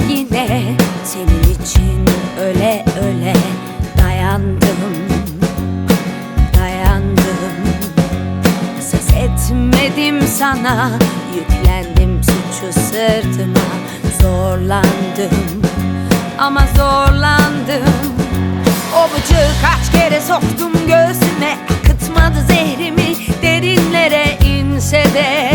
Yine senin için öle öle dayandım, dayandım. Ses etmedim sana, yüklendim suçu sırtıma. Zorlandım ama zorlandım. O bıçağı kaç kere soktum göğsüme, akıtmadı zehrimi, derinlere inse de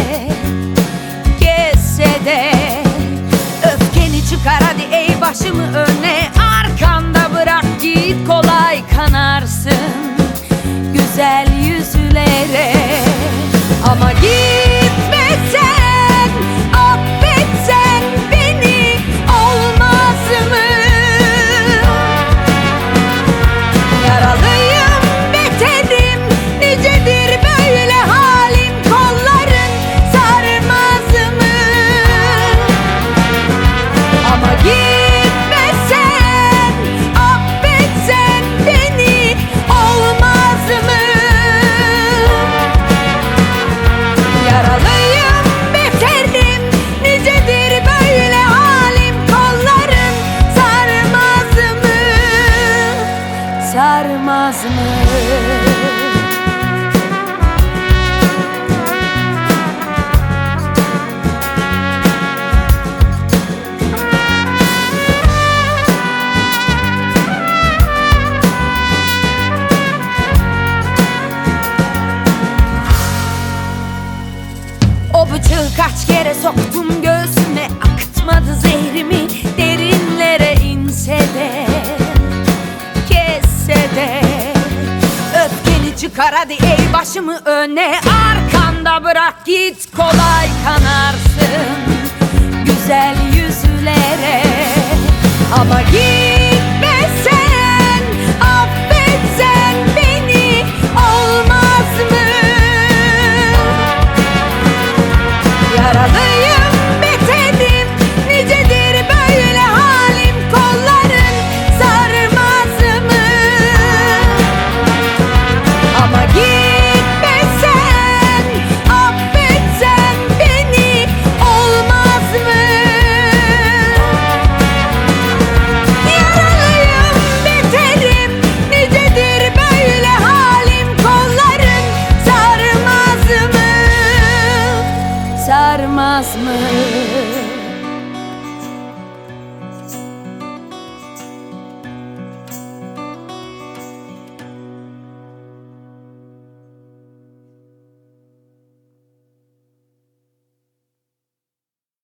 kesse de. Öfkeni çıkar hadi ey başımı öne, arkanda bırak git kolay kanarsın güzel yüzlere. Ama gitme sen, affetsen beni olmaz mı? Yaralıyım, beterim, nicedir böyle halim, kolların sarmaz mı? Ama gitme sen, affetsen beni olmaz mı? Yaralıyım, beterim, nicedir böyle halim, kolların sarmaz mı? Sarmaz mı? O bıçağı kaç kere soktum göğsüme, akıtmadı zehrimi, derinlere inse de kesse de. Öfkeni çıkar hadi ey başımı öne, arkanda bırak git kolay kanarsın güzel yüzlere. Ama git